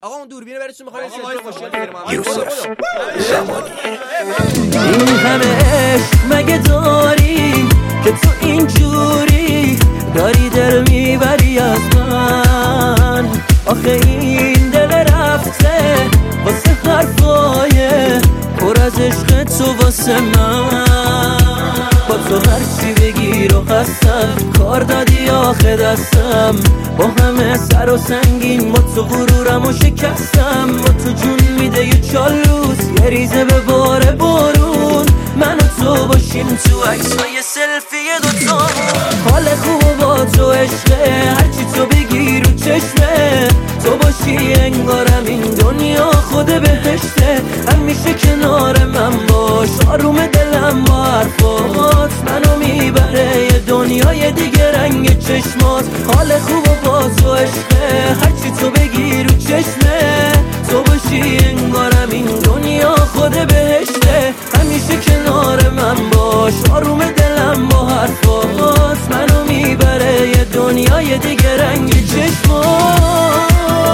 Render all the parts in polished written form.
آقا اون دوربینه براتون می‌خوام سلفی ماشین بگیرم. این همه عشق مگه داری که تو اینجوری داری دل میبری از من؟ آخه این دل رفته واسه حرفای پر از عشق تو واسه من. با تو هرچی بگیر و هستم کار دادی آخه دستم، با همه سر و سنگین با تو غرورم و شکستم. با تو جون میده یه چالوس یه ریزه به بار بارون، من و تو باشیم تو عکسای سلفی دوتا. حال خوب با تو عشقه، هرچی تو بگی رو چشمه، تو باشی انگارم این دنیا خود بهشته. همیشه کنار من باش، آروم دلم با حرفات منو میبره یه دنیای دیگه رنگ چشمات. حال خوب با تو عشقه، هرچی تو بگی رو چشمه، تو باشی انگارم این دنیا خود بهشته. همیشه کنار من باش، آروم دلم با حرفات منو میبره یه دنیای دیگه رنگ چشمات.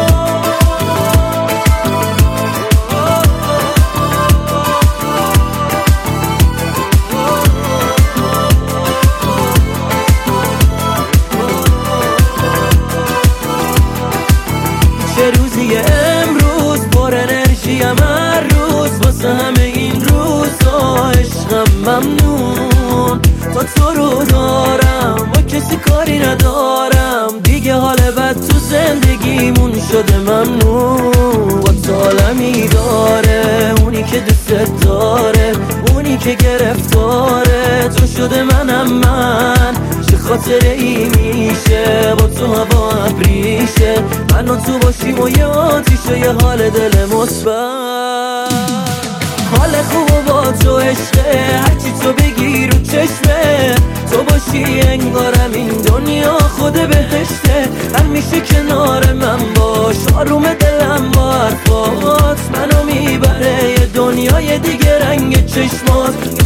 چه روزی امروز پر انرژیم هر روز، واسه همه این روزا عشقم ممنون. تا تو رو دارم با کسی کاری ندارم دیگه، حال بد تو زندگیمون شده ممنون. با تو عالمی داره اونی که دوست داره، اونی که گرفتاره تو شده منم من. چه خاطره ای میشه با تو هوا ابریشه، من و تو باشیم و یه آتیشه یه حال دل مثبت. حال خوب با تو عشقه، هرچی تو بگی رو چشمه، تو باشی انگارم این دنیا خود بهشته. همیشه کنار من باش، آروم دلم با حرفات منو میبره یه دنیای دیگه رنگ چشمات.